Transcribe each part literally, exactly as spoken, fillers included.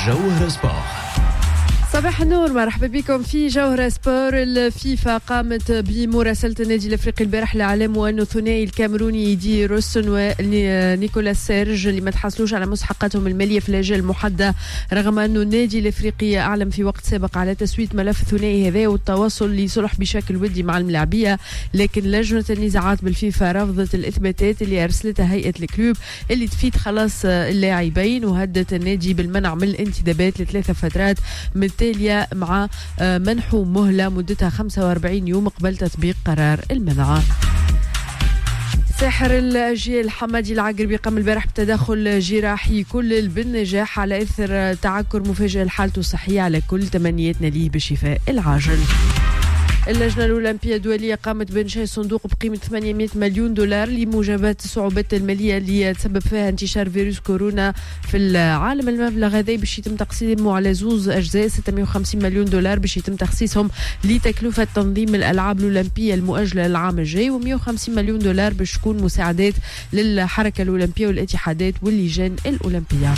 جوهرة سبور. صباح النور، مرحبا بكم في جوهرة سبور. الفيفا قامت بمراسلة النادي الافريقي البارح لاعلام انه الثنائي الكاميروني دي روسون ونيكولاس سيرج اللي ما تحصلوش على مستحقاتهم الماليه في الاجال المحدده، رغم انه النادي الافريقي اعلم في وقت سابق على تسويه ملف الثنائي هذا والتواصل لصلح بشكل ودي مع الملاعبيه، لكن لجنه النزاعات بالفيفا رفضت الاثباتات اللي ارسلتها هيئه الكلوب اللي تفيد خلاص اللاعبين، وهدت النادي بالمنع من الانتدابات لثلاثه فترات متاليه مع منحو مهله مدتها خمسة وأربعين يوم قبل تطبيق قرار المنع. ساحر الأجيال حمادي العقربي قام البارح بتدخل جراحي كل بالنجاح على إثر تعكر مفاجئ لحالته الصحية، على كل تمنياتنا ليه بالشفاء العاجل. اللجنة الأولمبية الدولية قامت بإنشاء صندوق بقيمة ثمانمائة مليون دولار لمجابهة الصعوبات المالية اللي تسبب فيها انتشار فيروس كورونا في العالم. المبلغ هذا باش يتم تقسيمه على زوز أجزاء، ستمائة وخمسين مليون دولار باش يتم تخصيصهم لتكلفة تنظيم الألعاب الأولمبية المؤجلة العام الجاي، ومائة وخمسين مليون دولار باش تكون مساعدات للحركة الأولمبية والاتحادات واللجان الأولمبية.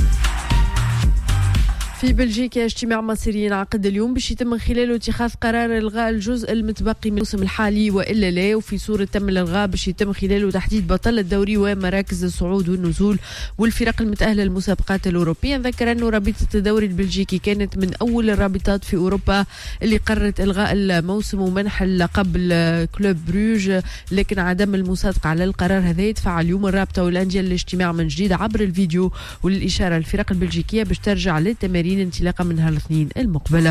في بلجيكا اجتماع مصيري ينعقد اليوم باش يتم من خلاله اتخاذ قرار الغاء الجزء المتبقي من الموسم الحالي والا لا، وفي صوره تم الالغاء باش يتم خلاله تحديد بطل الدوري ومراكز الصعود والنزول والفرق المتاهله للمسابقات الاوروبيه. نذكر انه رابطه الدوري البلجيكي كانت من اول الرابطات في اوروبا اللي قررت الغاء الموسم ومنح اللقب لكلوب بروج، لكن عدم المصادقه على القرار هذا يدفع اليوم الرابطه والانديه للاجتماع من جديد عبر الفيديو، وللاشاره الفرق البلجيكيه باش ترجع للتمارين انطلاقا من هالاثنين المقبله.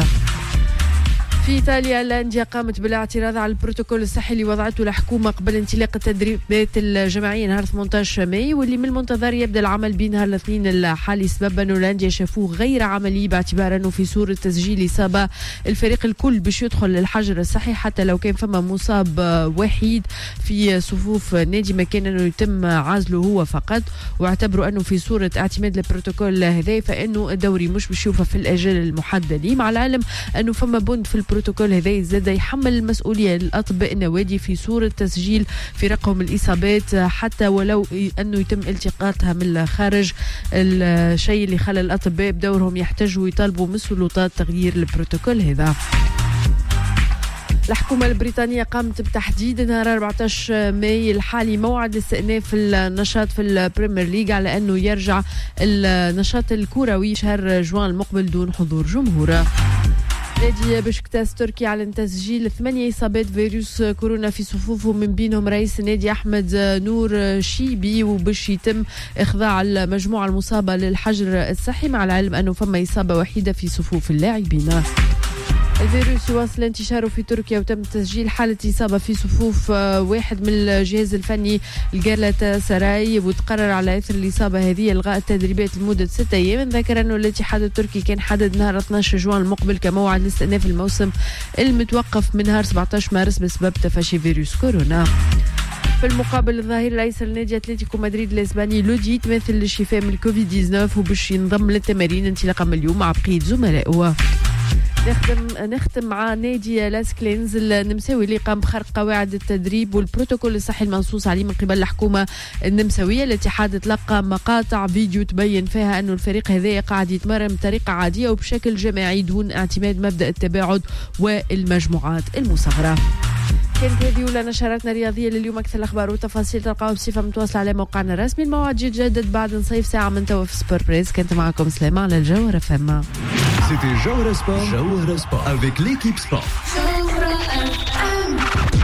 في إيطاليا الأندية قامت بالاعتراض على البروتوكول الصحي اللي وضعته الحكومة قبل انطلاق التدريبات الجماعية نهار ثمانية عشر ماي، واللي من المنتظر يبدأ العمل بين نهار الاثنين الحالي، سبب أنه الأندية شافوه غير عملي باعتبار أنه في صورة تسجيل إصابة الفريق الكل باش يدخل للحجر الصحي حتى لو كان فما مصاب وحيد في صفوف النادي مكان أنه يتم عزله هو فقط، واعتبروا أنه في صورة اعتماد البروتوكول هذا فإنه الدوري مش باش يوفى في الأجال المحددة ليه، مع العلم أنه فما بند في البروتوكول هذا زاد يحمل المسؤولية لأطباء النوادي في صورة تسجيل فرقهم الإصابات حتى ولو أنه يتم التقاطها من الخارج، الشيء اللي خلى الأطباء بدورهم يحتاجوا ويطالبوا من السلطات تغيير البروتوكول هذا. الحكومة البريطانية قامت بتحديد نهار أربعة عشر ماي الحالي موعد لاستئناف النشاط في البريمير ليج على أنه يرجع النشاط الكروي شهر جوان المقبل دون حضور جمهور. نادي بشكتاش تركي على تسجيل ثمانية إصابات فيروس كورونا في صفوفه، من بينهم رئيس النادي أحمد نور شيبي، وباش يتم إخضاع المجموعة المصابة للحجر الصحي، مع العلم أنه فما إصابة وحيدة في صفوف اللاعبين. الفيروس يواصل انتشاره في تركيا وتم تسجيل حالة إصابة في صفوف واحد من الجهاز الفني الجالاتا سراي، وتقرر على إثر الإصابة هذه إلغاء التدريبات لمدة ستة أيام. ذكر أنه الاتحاد التركي كان حدد نهار اثني عشر جوان المقبل كموعد لاستئناف الموسم المتوقف من نهار سبعة عشر مارس بسبب تفشي فيروس كورونا. في المقابل الظهير الايسر لنادي اتلتيكو مدريد الاسباني لودي تمثل للشفاء من الكوفيد تسعة عشر وباش ينضم للتمارين انطلاقا من اليوم مع بقية زملائه. نختم نختم مع نادي لاسكلينز النمساوي اللي قام بخرق قواعد التدريب والبروتوكول الصحي المنصوص عليه من قبل الحكومة النمساوية. الاتحاد تلقى مقاطع فيديو تبين فيها أنه الفريق هذا قاعد يتمرن بطريقة عادية وبشكل جماعي دون اعتماد مبدأ التباعد والمجموعات المصغرة. كانت هذه ولا نشراتنا الرياضية لليوم. أكثر الأخبار والتفاصيل تلقاوها بصفة متواصلة على موقعنا الرسمي. الموعد يتجدد بعد نصيف ساعة من توا في سبور بريس. كنت معكم سلامة على الجوهرة فما. C'était Jawhara Sport, Jawhara Sport avec l'équipe sport.